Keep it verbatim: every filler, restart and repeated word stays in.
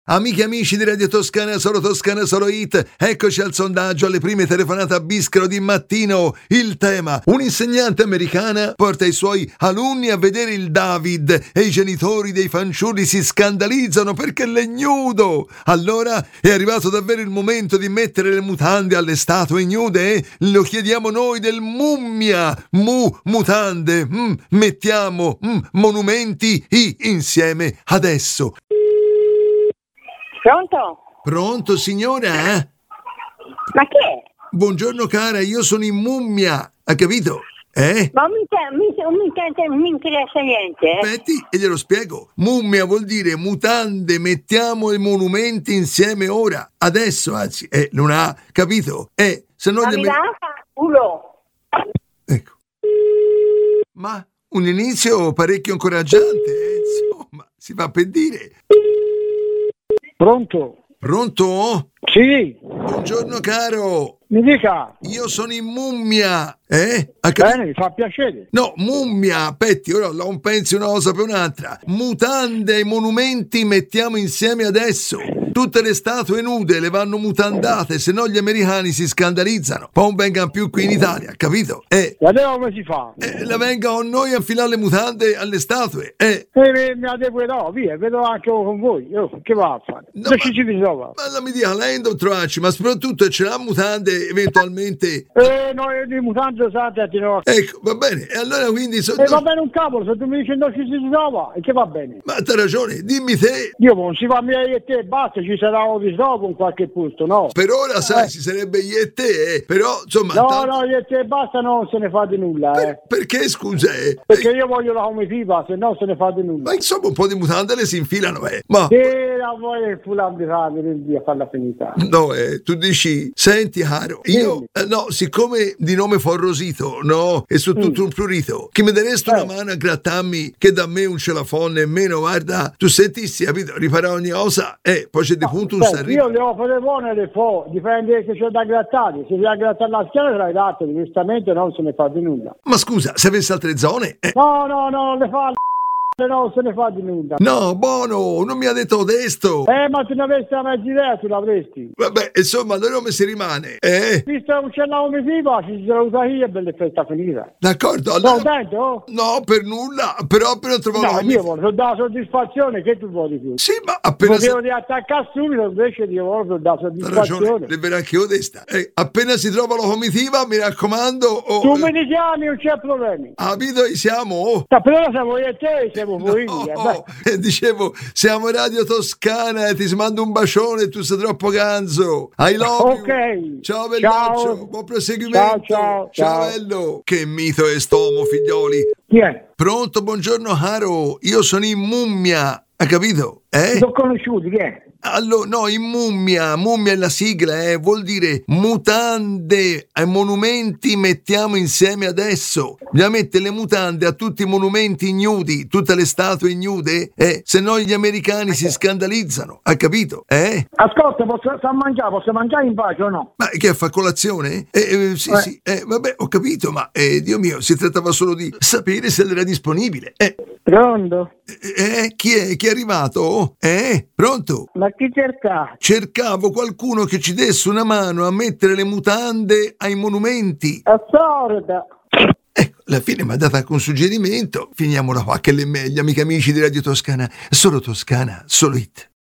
Amiche e amici di Radio Toscana, solo Toscana, solo Hit, eccoci al sondaggio, alle prime telefonate a Bischero di mattino. Il tema: un'insegnante americana porta i suoi alunni a vedere il David e i genitori dei fanciulli si scandalizzano perché l'è nudo. Allora è arrivato davvero il momento di mettere le mutande alle statue nude? Eh? Lo chiediamo noi del Mummia. Mu, mutande, mm, mettiamo mm, monumenti i insieme adesso. Pronto? Pronto, signora? Ma chi è? Buongiorno cara, io sono in Mummia, ha capito? Eh? Ma mi, mi, mi, mi interessa niente. Eh? Aspetti e glielo spiego. Mummia vuol dire mutande, mettiamo i monumenti insieme ora, adesso anzi, eh, non ha capito? Eh, se no... Ma gli mi amer- lascia culo. Ecco. Ma un inizio parecchio incoraggiante, eh, insomma, si fa per dire. Pronto? Pronto? Sì, Buongiorno caro, mi dica. io sono in Mummia, eh? Ha capito? Bene, mi fa piacere. No, Mummia, petti, ora la un pensi una cosa per un'altra. Mutande e monumenti mettiamo insieme adesso. Tutte le statue nude le vanno mutandate, se no gli americani si scandalizzano. Poi non vengano più qui in Italia, capito? Eh, Guarda come si fa. eh la vengano noi a infilare le mutande alle statue, eh. E mi, mi adeguerò, via, vedo anche con voi. Io, che va a fare? No, Dove ma- ci si ritrova? Ma la mi dia, lei non trovarci, ma soprattutto ce l'ha mutande eventualmente. Eh, no, io di mutande usate a tirare. Ecco, va bene, e allora quindi... So, E va no- bene un cavolo, se tu mi dici dove ci si ritrova, e che va bene? ma t'ha ragione, dimmi te. Io non si va mia io e te, basta, ci sarà un ritrovo in qualche posto, no? Per ora, sai, Eh. ci sarebbe io e te, eh. Però, insomma... No, tanto- no, io e te basta, non se ne fa di nulla, Per- eh. perché, scusa, eh? Perché Eh, io voglio la comitiva, se no se ne fa di nulla. ma insomma un po' di mutande le si infilano, eh. Ma... E la vuoi fulano di fare a farla finita. No, eh, tu dici, senti caro, io, eh, no, siccome di nome Forrosito, no, e su tutto Mm. un prurito, che mi daresti una Eh. mano a grattarmi che da me un ce la fa nemmeno, guarda, tu sentissi, capito, riparare ogni cosa, e poi c'è di punto un Senti, sarrivo. io le offro le buone e le fo, dipende se c'è da grattare. Se devi grattare la schiena l'hai dato, giustamente non se ne fa di nulla. Ma scusa, se avesse altre zone, eh, No, no, no, le fa non se ne fa di nulla. no, buono, non mi ha detto desto. Eh, ma se ne avessi la mezza idea tu l'avresti. Vabbè, insomma, allora come si rimane, eh? Visto che c'è la comitiva, ci si saluta io e bella festa finita. D'accordo, No, allora... dentro? No, per nulla, però appena trovato No, la io voglio dare la soddisfazione, che tu vuoi di più? Sì, ma appena si... Potevo di attaccare subito, invece io voglio dare Ha ragione, soddisfazione. le verrà anche io testa. Eh, appena si trova la comitiva, mi raccomando, oh, Tu eh, mi richiami, non c'è problema. capito, siamo, oh. Ma però siamo io e te, siamo voi. No, eh, beh. eh, dicevo, siamo Radio Toscana e ti mando un bacione, tu sei troppo ganzo. I love Ok. you. Ciao Ciao. bellaccio, buon proseguimento. Ciao, ciao, ciao. bello. Che mito è stomo, figlioli. Chi è? Pronto, buongiorno caro, io sono in Mummia, ha capito? Eh? Sono conosciuti, chi è? Allora, no, in Mummia, Mummia è la sigla, eh, vuol dire mutande ai monumenti mettiamo insieme adesso. Bisogna mettere le mutande a tutti i monumenti ignudi, tutte le statue ignude, eh, se no gli americani si scandalizzano, ha capito? Eh? Ascolta, posso sta a mangiare, posso mangiare in pace o no? Ma che fa colazione? Eh, eh, sì, Eh. sì, eh, vabbè, ho capito, ma eh, Dio mio, si trattava solo di sapere se era disponibile. Eh, Pronto? eh, eh, chi è? Chi è arrivato? Eh? Pronto? Ma chi cerca? Cercavo qualcuno che ci desse una mano a mettere le mutande ai monumenti. Assorda. Ecco, alla fine mi ha dato anche un suggerimento. Finiamola qua, che le meglio, amici amici di Radio Toscana. Solo Toscana, solo Hit.